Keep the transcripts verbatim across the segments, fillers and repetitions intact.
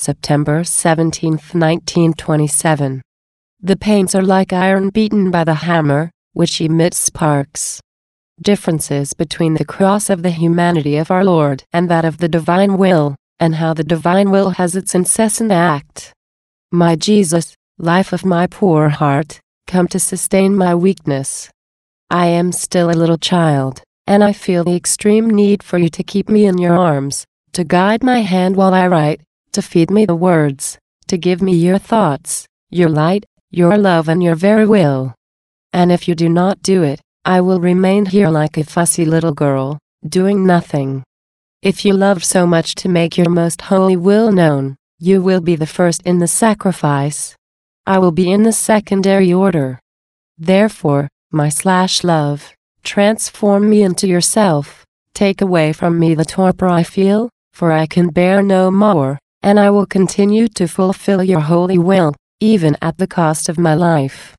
September seventeenth, nineteen twenty-seven. The pains are like iron beaten by the hammer, which emits sparks. Differences between the cross of the humanity of our Lord and that of the divine will, and how the divine will has its incessant act. My Jesus, life of my poor heart, come to sustain my weakness. I am still a little child, and I feel the extreme need for you to keep me in your arms, to guide my hand while I write, to feed me the words, to give me your thoughts, your light, your love and your very will. And if you do not do it, I will remain here like a fussy little girl, doing nothing. If you love so much to make your most holy will known, you will be the first in the sacrifice. I will be in the secondary order. Therefore, my slash love, transform me into yourself, take away from me the torpor I feel, for I can bear no more, and I will continue to fulfill your holy will, even at the cost of my life.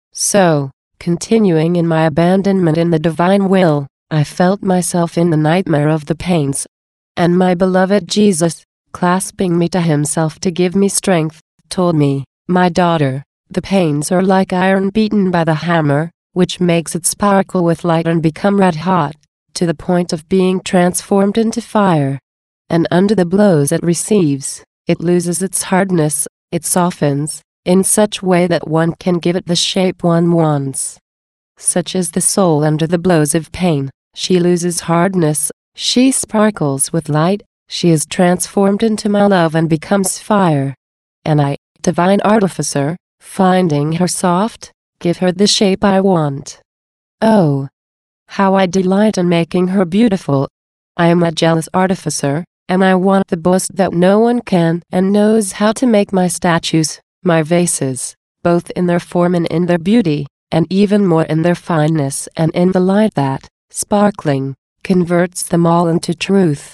So, continuing in my abandonment in the divine will, I felt myself in the nightmare of the pains. And my beloved Jesus, clasping me to himself to give me strength, told me, "My daughter, the pains are like iron beaten by the hammer, which makes it sparkle with light and become red hot, to the point of being transformed into fire. And under the blows it receives, it loses its hardness, it softens, in such way that one can give it the shape one wants. Such is the soul under the blows of pain, she loses hardness, she sparkles with light, she is transformed into my love and becomes fire. And I, divine artificer, finding her soft, give her the shape I want. Oh, how I delight in making her beautiful. I am a jealous artificer, and I want the boast that no one can and knows how to make my statues, my vases, both in their form and in their beauty, and even more in their fineness and in the light that, sparkling, converts them all into truth.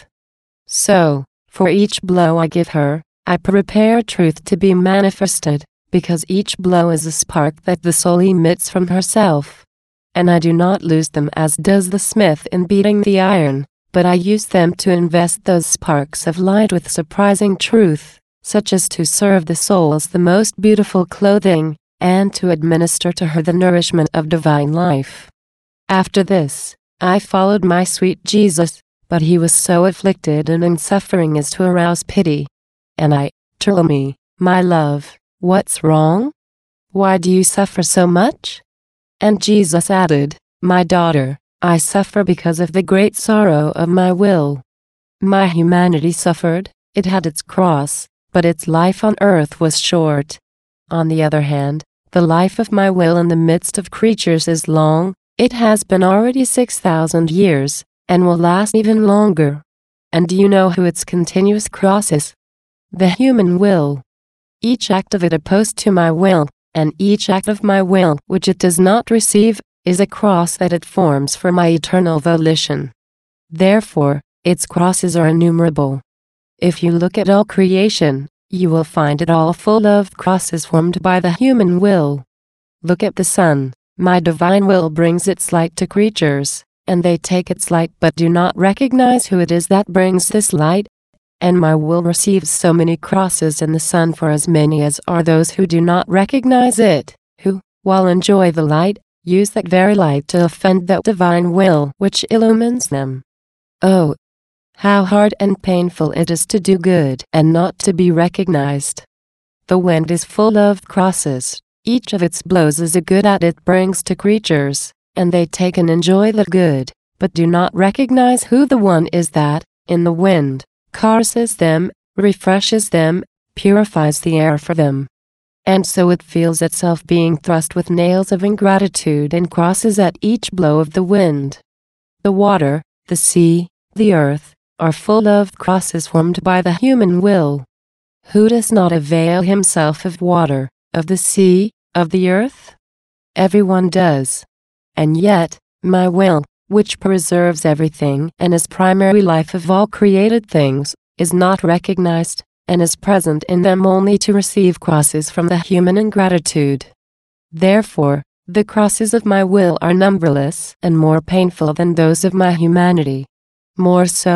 So, for each blow I give her, I prepare truth to be manifested, because each blow is a spark that the soul emits from herself. And I do not lose them as does the smith in beating the iron, but I use them to invest those sparks of light with surprising truth, such as to serve the soul as the most beautiful clothing, and to administer to her the nourishment of divine life. After this, I followed my sweet Jesus, but he was so afflicted and in suffering as to arouse pity. And I, tell me, my love, what's wrong? Why do you suffer so much? And Jesus added, my daughter, I suffer because of the great sorrow of my will. My humanity suffered, it had its cross, but its life on earth was short. On the other hand, the life of my will in the midst of creatures is long, it has been already six thousand years, and will last even longer. And do you know who its continuous cross is? The human will. Each act of it opposed to my will, and each act of my will which it does not receive, is a cross that it forms for my eternal volition. Therefore, its crosses are innumerable. If you look at all creation, you will find it all full of crosses formed by the human will. Look at the sun, my divine will brings its light to creatures, and they take its light but do not recognize who it is that brings this light. And my will receives so many crosses in the sun for as many as are those who do not recognize it, who, while enjoy the light, use that very light to offend that divine will which illumines them. Oh, how hard and painful it is to do good and not to be recognized. The wind is full of crosses, each of its blows is a good that it brings to creatures, and they take and enjoy the good, but do not recognize who the one is that, in the wind, carses them, refreshes them, purifies the air for them. And so it feels itself being thrust with nails of ingratitude and crosses at each blow of the wind. The water, the sea, the earth, are full of crosses formed by the human will. Who does not avail himself of water, of the sea, of the earth? Everyone does. And yet, my will, which preserves everything and is primary life of all created things, is not recognized, and is present in them only to receive crosses from the human ingratitude. Therefore, the crosses of my will are numberless and more painful than those of my humanity. More so,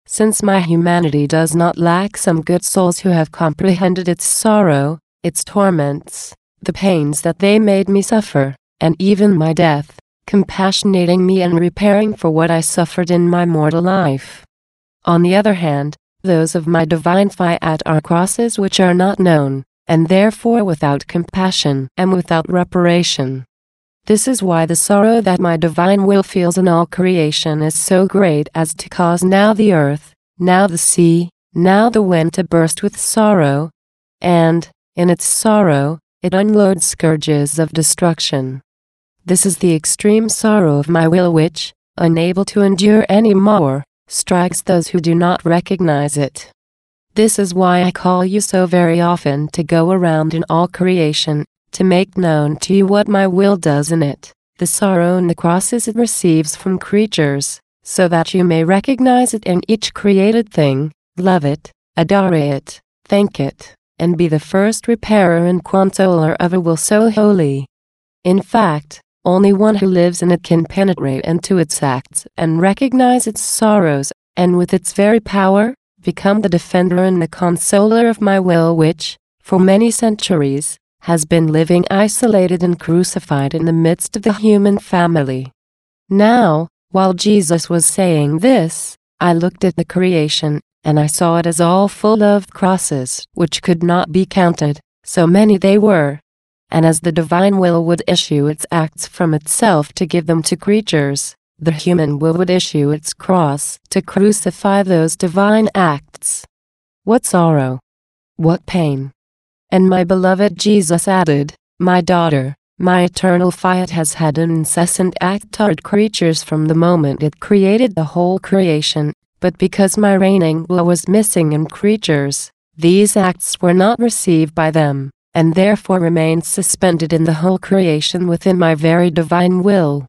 since my humanity does not lack some good souls who have comprehended its sorrow, its torments, the pains that they made me suffer, and even my death, compassionating me and repairing for what I suffered in my mortal life. On the other hand, those of my divine fiat are crosses which are not known, and therefore without compassion and without reparation. This is why the sorrow that my divine will feels in all creation is so great as to cause now the earth, now the sea, now the wind to burst with sorrow, and, in its sorrow, it unloads scourges of destruction. This is the extreme sorrow of my will which, unable to endure any more, strikes those who do not recognize it. This is why I call you so very often to go around in all creation, to make known to you what my will does in it, the sorrow and the crosses it receives from creatures, so that you may recognize it in each created thing, love it, adore it, thank it, and be the first repairer and consoler of a will so holy. In fact, only one who lives in it can penetrate into its acts and recognize its sorrows, and with its very power, become the defender and the consoler of my will which, for many centuries, has been living isolated and crucified in the midst of the human family. Now, while Jesus was saying this, I looked at the creation, and I saw it as all full of crosses, which could not be counted, so many they were. And as the divine will would issue its acts from itself to give them to creatures, the human will would issue its cross to crucify those divine acts. What sorrow! What pain! And my beloved Jesus added, my daughter, my eternal fiat has had an incessant act toward creatures from the moment it created the whole creation, but because my reigning will was missing in creatures, these acts were not received by them, and therefore remained suspended in the whole creation within my very divine will.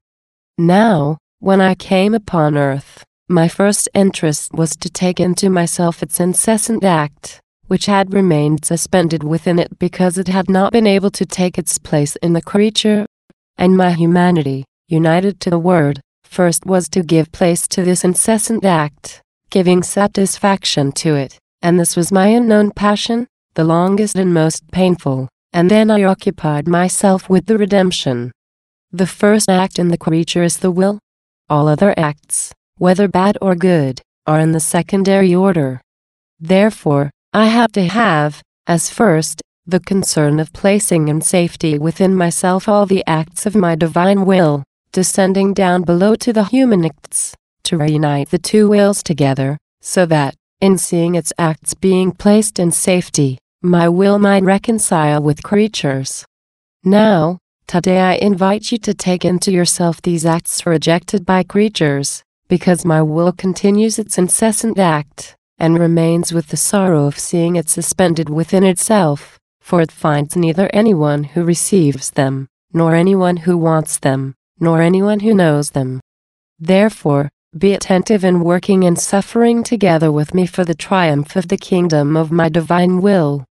Now, when I came upon earth, my first interest was to take into myself its incessant act, which had remained suspended within it because it had not been able to take its place in the creature, and my humanity, united to the Word, first was to give place to this incessant act, giving satisfaction to it, and this was my unknown passion, the longest and most painful, and then I occupied myself with the redemption. The first act in the creature is the will. All other acts, whether bad or good, are in the secondary order. Therefore, I have to have, as first, the concern of placing in safety within myself all the acts of my divine will, descending down below to the human acts, to reunite the two wills together, so that, in seeing its acts being placed in safety, my will might reconcile with creatures. Now, today I invite you to take into yourself these acts rejected by creatures, because my will continues its incessant act, and remains with the sorrow of seeing it suspended within itself, for it finds neither anyone who receives them, nor anyone who wants them, nor anyone who knows them. Therefore, be attentive in working and suffering together with me for the triumph of the kingdom of my divine will.